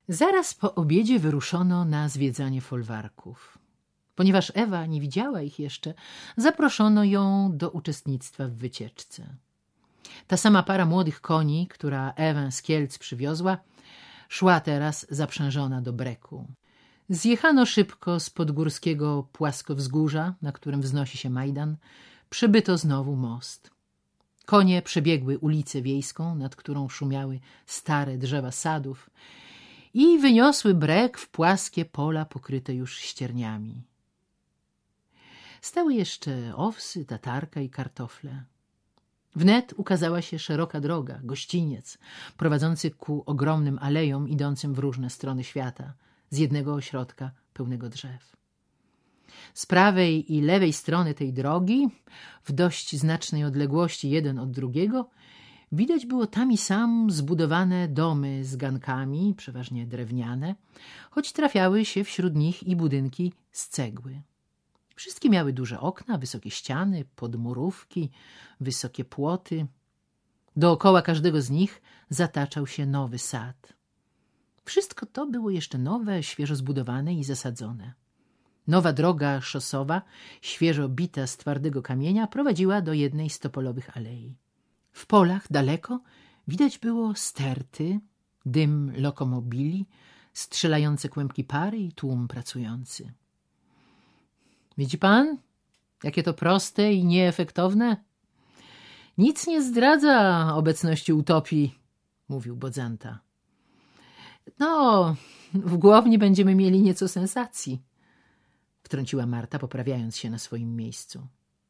Zaraz po obiedzie wyruszono na zwiedzanie folwarków. Ponieważ Ewa nie widziała ich jeszcze, zaproszono ją do uczestnictwa w wycieczce. Ta sama para młodych koni, która Ewę z Kielc przywiozła, szła teraz zaprzężona do breku. Zjechano szybko z podgórskiego płaskowzgórza, na którym wznosi się Majdan, przybyto znowu most. Konie przebiegły ulicę wiejską, nad którą szumiały stare drzewa sadów i wyniosły brek w płaskie pola pokryte już ścierniami. Stały jeszcze owsy, tatarka i kartofle. Wnet ukazała się szeroka droga, gościniec, prowadzący ku ogromnym alejom idącym w różne strony świata, z jednego ośrodka pełnego drzew. Z prawej i lewej strony tej drogi, w dość znacznej odległości jeden od drugiego, widać było tam i sam zbudowane domy z gankami, przeważnie drewniane, choć trafiały się wśród nich i budynki z cegły. Wszystkie miały duże okna, wysokie ściany, podmurówki, wysokie płoty. Dookoła każdego z nich zataczał się nowy sad. Wszystko to było jeszcze nowe, świeżo zbudowane i zasadzone. Nowa droga szosowa, świeżo bita z twardego kamienia, prowadziła do jednej z topolowych alei. W polach daleko widać było sterty, dym lokomobili, strzelające kłębki pary i tłum pracujący. Widzi pan, jakie to proste i nieefektowne? Nic nie zdradza obecności utopii, mówił Bodzanta. No, w Głowni będziemy mieli nieco sensacji, wtrąciła Marta, poprawiając się na swoim miejscu.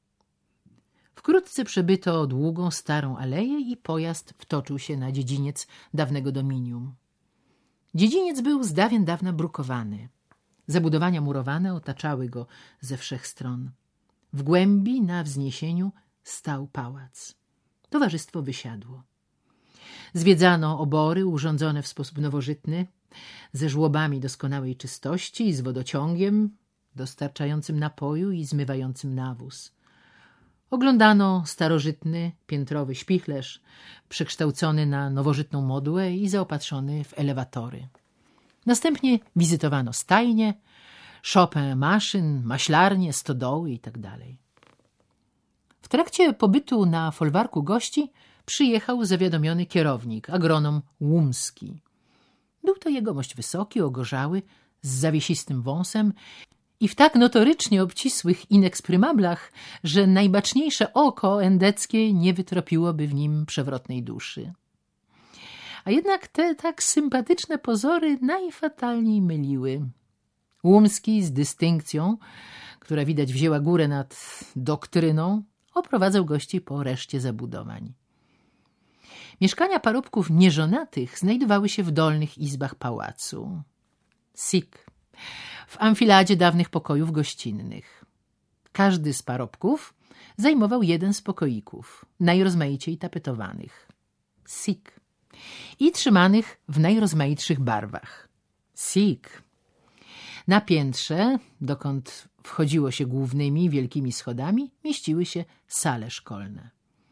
Wkrótce przebyto długą, starą aleję i pojazd wtoczył się na dziedziniec dawnego dominium. Dziedziniec był z dawien dawna brukowany. Zabudowania murowane otaczały go ze wszech stron. W głębi, na wzniesieniu, stał pałac. Towarzystwo wysiadło. Zwiedzano obory urządzone w sposób nowożytny, ze żłobami doskonałej czystości i z wodociągiem dostarczającym napoju i zmywającym nawóz. Oglądano starożytny, piętrowy śpichlerz, przekształcony na nowożytną modłę i zaopatrzony w elewatory. Następnie wizytowano stajnie, szopę maszyn, maślarnie, stodoły itd. W trakcie pobytu na folwarku gości przyjechał zawiadomiony kierownik, agronom Łumski. Był to jegomość wysoki, ogorzały, z zawiesistym wąsem i w tak notorycznie obcisłych ineksprymablach, że najbaczniejsze oko endeckie nie wytropiłoby w nim przewrotnej duszy. A jednak te tak sympatyczne pozory najfatalniej myliły. Łumski z dystynkcją, która widać wzięła górę nad doktryną, oprowadzał gości po reszcie zabudowań. Mieszkania parobków nieżonatych znajdowały się w dolnych izbach pałacu. Sik, w amfiladzie dawnych pokojów gościnnych. Każdy z parobków zajmował jeden z pokoików, najrozmaiciej tapetowanych. Sik. I trzymanych w najrozmaitszych barwach. Sik. Na piętrze, dokąd wchodziło się głównymi, wielkimi schodami, mieściły się sale szkolne.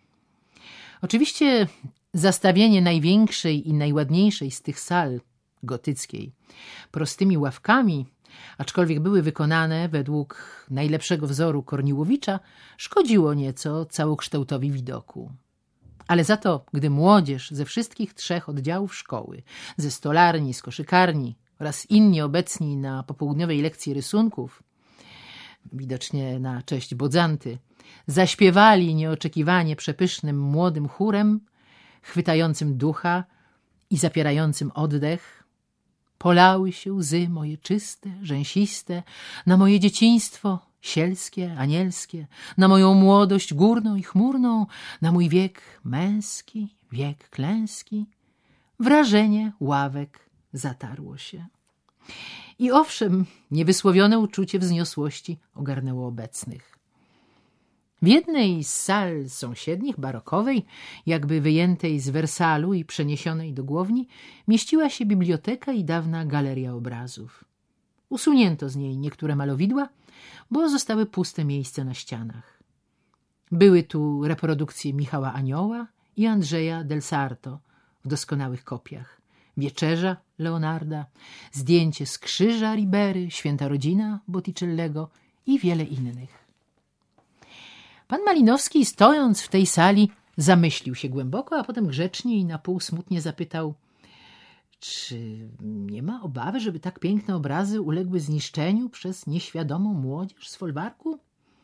Oczywiście zastawienie największej i najładniejszej z tych sal, gotyckiej, prostymi ławkami, aczkolwiek były wykonane według najlepszego wzoru Korniłowicza, szkodziło nieco całokształtowi widoku. Ale za to, gdy młodzież ze wszystkich trzech oddziałów szkoły, ze stolarni, z koszykarni oraz inni obecni na popołudniowej lekcji rysunków, widocznie na cześć Bodzanty, zaśpiewali nieoczekiwanie przepysznym młodym chórem, chwytającym ducha i zapierającym oddech, polały się łzy moje czyste, rzęsiste, na moje dzieciństwo sielskie, anielskie, na moją młodość górną i chmurną, na mój wiek męski, wiek klęski. Wrażenie ławek zatarło się. I owszem, niewysłowione uczucie wzniosłości ogarnęło obecnych. W jednej z sal sąsiednich, barokowej, jakby wyjętej z Wersalu i przeniesionej do Głowni, mieściła się biblioteka i dawna galeria obrazów. Usunięto z niej niektóre malowidła, bo zostały puste miejsca na ścianach. Były tu reprodukcje Michała Anioła i Andrzeja del Sarto w doskonałych kopiach, Wieczerza Leonarda, zdjęcie z krzyża Ribery, Święta Rodzina Botticellego i wiele innych. Pan Malinowski, stojąc w tej sali, zamyślił się głęboko, a potem grzecznie i na pół smutnie zapytał: czy nie ma obawy, żeby tak piękne obrazy uległy zniszczeniu przez nieświadomą młodzież z folwarku?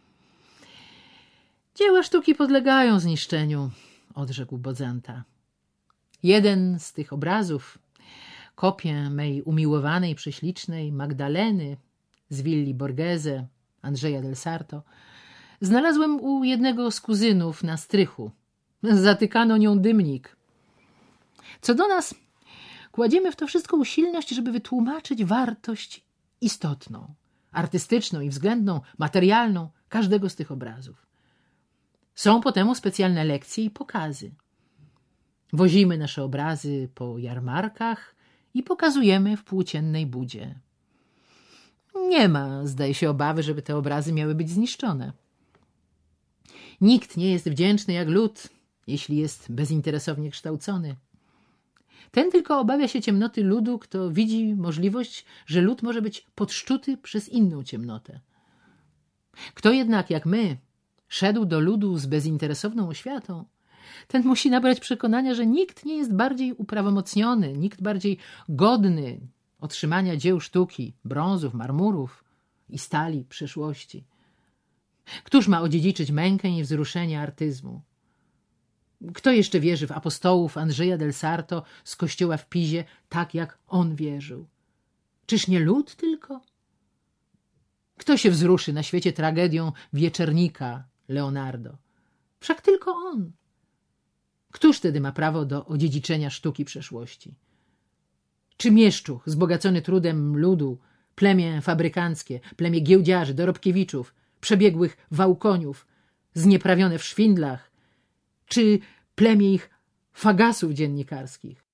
Dzieła sztuki podlegają zniszczeniu, odrzekł Bodzanta. Jeden z tych obrazów, kopię mej umiłowanej, prześlicznej Magdaleny z willi Borghese, Andrzeja del Sarto, znalazłem u jednego z kuzynów na strychu. Zatykano nią dymnik. Co do nas, kładziemy w to wszystko usilność, żeby wytłumaczyć wartość istotną, artystyczną i względną, materialną każdego z tych obrazów. Są po temu specjalne lekcje i pokazy. Wozimy nasze obrazy po jarmarkach i pokazujemy w płóciennej budzie. Nie ma, zdaje się, obawy, żeby te obrazy miały być zniszczone. Nikt nie jest wdzięczny jak lud, jeśli jest bezinteresownie kształcony. Ten tylko obawia się ciemnoty ludu, kto widzi możliwość, że lud może być podszczuty przez inną ciemnotę. Kto jednak, jak my, szedł do ludu z bezinteresowną oświatą, ten musi nabrać przekonania, że nikt nie jest bardziej uprawomocniony, nikt bardziej godny otrzymania dzieł sztuki, brązów, marmurów i stali przyszłości. Któż ma odziedziczyć mękę i wzruszenie artyzmu? Kto jeszcze wierzy w apostołów Andrzeja del Sarto z kościoła w Pizie tak, jak on wierzył? Czyż nie lud tylko? Kto się wzruszy na świecie tragedią Wieczernika Leonardo? Wszak tylko on. Któż wtedy ma prawo do odziedziczenia sztuki przeszłości? Czy mieszczuch wzbogacony trudem ludu, plemię fabrykanckie, plemię giełdziarzy, dorobkiewiczów, przebiegłych wałkoniów, znieprawione w szwindlach, czy plemię ich fagasów dziennikarskich,